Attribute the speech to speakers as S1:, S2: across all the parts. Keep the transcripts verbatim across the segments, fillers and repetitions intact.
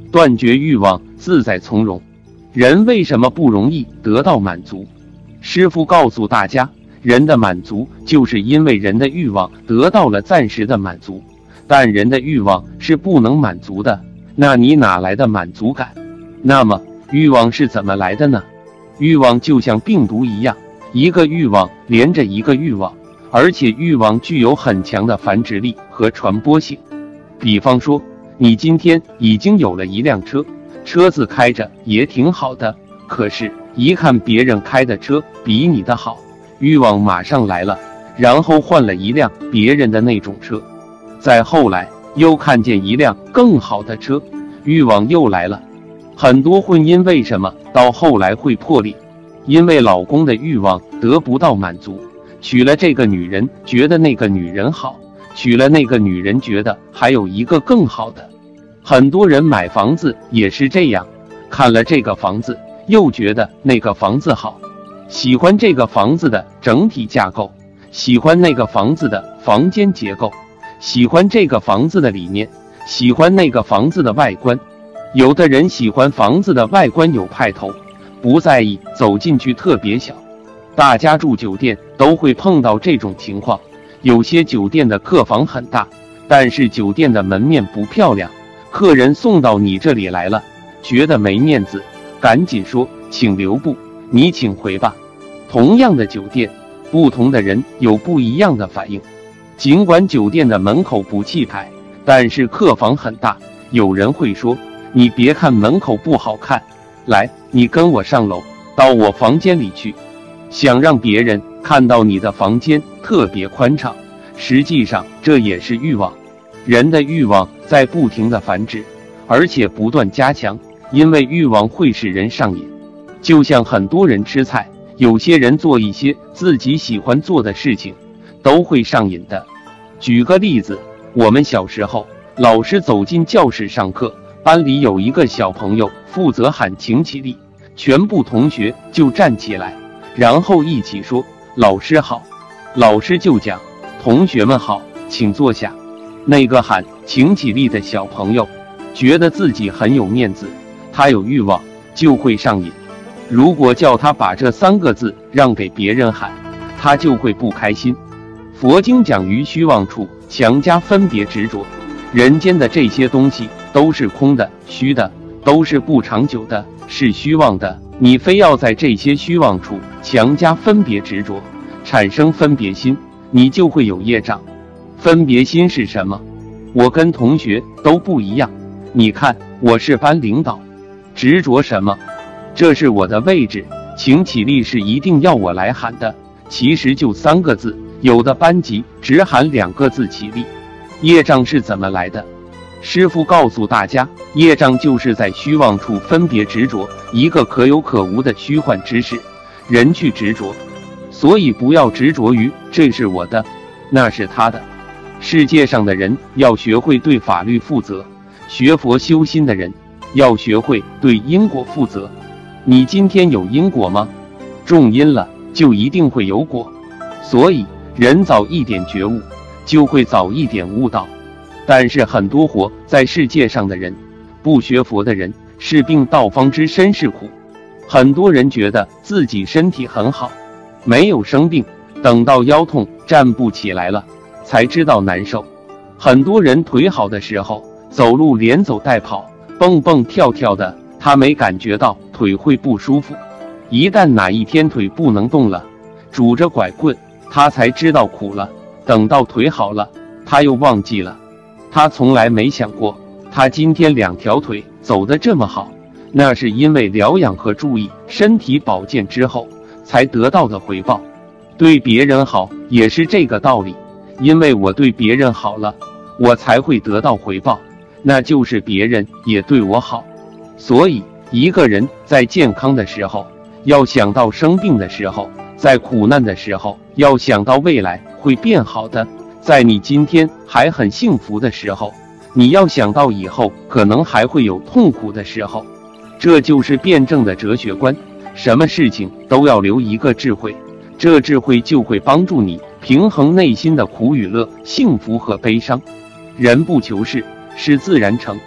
S1: 断绝欲望，自在从容。人为什么不容易得到满足？师父告诉大家，人的满足就是因为人的欲望得到了暂时的满足，但人的欲望是不能满足的，那你哪来的满足感？那么欲望是怎么来的呢？欲望就像病毒一样，一个欲望连着一个欲望，而且欲望具有很强的繁殖力和传播性。比方说，你今天已经有了一辆车，车子开着也挺好的，可是一看别人开的车比你的好，欲望马上来了，然后换了一辆别人的那种车。再后来又看见一辆更好的车，欲望又来了。很多婚姻为什么到后来会破裂？因为老公的欲望得不到满足，娶了这个女人觉得那个女人好，娶了那个女人觉得还有一个更好的。很多人买房子也是这样，看了这个房子又觉得那个房子好，喜欢这个房子的整体架构，喜欢那个房子的房间结构，喜欢这个房子的理念，喜欢那个房子的外观。有的人喜欢房子的外观有派头，不在意走进去特别小。大家住酒店都会碰到这种情况，有些酒店的客房很大，但是酒店的门面不漂亮，客人送到你这里来了，觉得没面子，赶紧说请留步，你请回吧。同样的酒店，不同的人有不一样的反应。尽管酒店的门口不气派，但是客房很大，有人会说，你别看门口不好看，来，你跟我上楼，到我房间里去。想让别人看到你的房间特别宽敞，实际上这也是欲望。人的欲望在不停的繁殖，而且不断加强，因为欲望会使人上瘾。就像很多人吃菜，有些人做一些自己喜欢做的事情，都会上瘾的。举个例子，我们小时候，老师走进教室上课，班里有一个小朋友负责喊请起立，全部同学就站起来，然后一起说老师好。老师就讲同学们好，请坐下。那个喊请起立的小朋友觉得自己很有面子，他有欲望就会上瘾。如果叫他把这三个字让给别人喊，他就会不开心。佛经讲于虚妄处强加分别执着，人间的这些东西都是空的、虚的，都是不长久的，是虚妄的。你非要在这些虚妄处强加分别执着，产生分别心，你就会有业障。分别心是什么？我跟同学都不一样，你看我是班领导，执着什么？这是我的位置，请起立是一定要我来喊的，其实就三个字，有的班级只喊两个字起立。业障是怎么来的？师父告诉大家，业障就是在虚妄处分别执着，一个可有可无的虚幻之事，人去执着。所以不要执着于这是我的，那是他的。世界上的人要学会对法律负责，学佛修心的人要学会对因果负责。你今天有因果吗？种因了，就一定会有果。所以人早一点觉悟，就会早一点悟道。但是很多活在世界上的人，不学佛的人，是病道方知身是苦。很多人觉得自己身体很好，没有生病，等到腰痛站不起来了，才知道难受。很多人腿好的时候，走路连走带跑，蹦蹦跳跳的，他没感觉到腿会不舒服。一旦哪一天腿不能动了，拄着拐棍，他才知道苦了。等到腿好了，他又忘记了。他从来没想过，他今天两条腿走得这么好，那是因为疗养和注意身体保健之后才得到的回报。对别人好也是这个道理，因为我对别人好了，我才会得到回报，那就是别人也对我好。所以一个人在健康的时候要想到生病的时候，在苦难的时候要想到未来会变好的，在你今天还很幸福的时候，你要想到以后可能还会有痛苦的时候。这就是辩证的哲学观，什么事情都要留一个智慧，这智慧就会帮助你平衡内心的苦与乐、幸福和悲伤。人不求事，事自然成。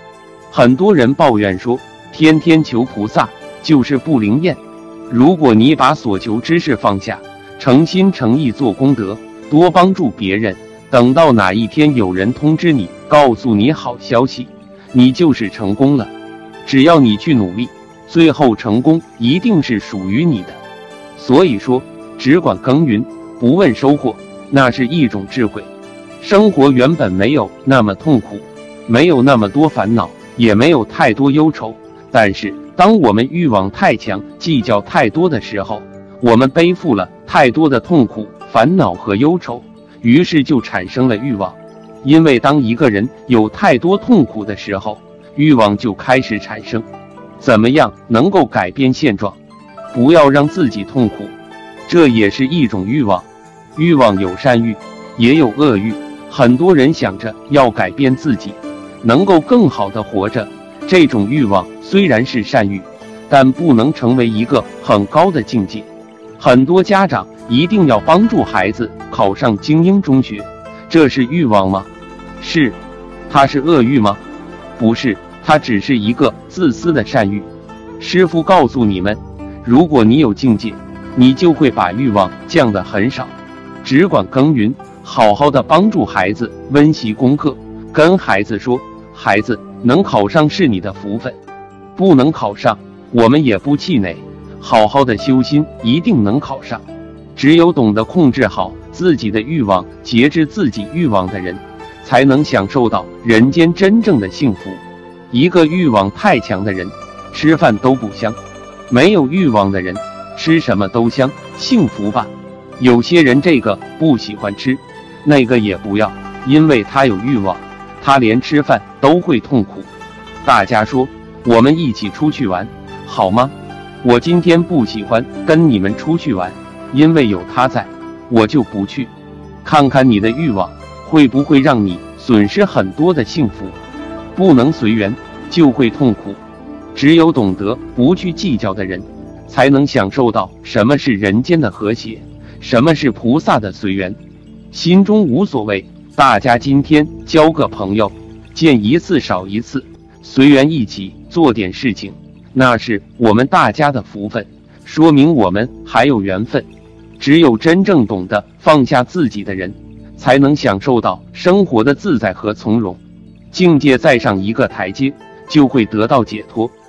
S1: 很多人抱怨说，天天求菩萨就是不灵验。如果你把所求之事放下，诚心诚意做功德，多帮助别人，等到哪一天有人通知你，告诉你好消息，你就是成功了。只要你去努力，最后成功一定是属于你的。所以说，只管耕耘，不问收获，那是一种智慧。生活原本没有那么痛苦，没有那么多烦恼，也没有太多忧愁。但是当我们欲望太强，计较太多的时候，我们背负了太多的痛苦、烦恼和忧愁，于是就产生了欲望。因为当一个人有太多痛苦的时候，欲望就开始产生。怎么样能够改变现状？不要让自己痛苦，这也是一种欲望。欲望有善欲，也有恶欲。很多人想着要改变自己，能够更好的活着，这种欲望虽然是善欲，但不能成为一个很高的境界。很多家长一定要帮助孩子考上精英中学，这是欲望吗？是。它是恶欲吗？不是，它只是一个自私的善欲。师父告诉你们，如果你有境界，你就会把欲望降得很少。只管耕耘，好好的帮助孩子温习功课，跟孩子说，孩子能考上是你的福分，不能考上我们也不气馁，好好的修心，一定能考上。只有懂得控制好自己的欲望，节制自己欲望的人，才能享受到人间真正的幸福。一个欲望太强的人，吃饭都不香；没有欲望的人，吃什么都香，幸福吧。有些人这个不喜欢吃，那个也不要，因为他有欲望，他连吃饭都会痛苦。大家说，我们一起出去玩，好吗？我今天不喜欢跟你们出去玩，因为有他在，我就不去。看看你的欲望会不会让你损失很多的幸福。不能随缘，就会痛苦。只有懂得不去计较的人，才能享受到什么是人间的和谐，什么是菩萨的随缘。心中无所谓，大家今天交个朋友，见一次少一次，随缘一起做点事情，那是我们大家的福分，说明我们还有缘分。只有真正懂得放下自己的人，才能享受到生活的自在和从容。境界再上一个台阶，就会得到解脱。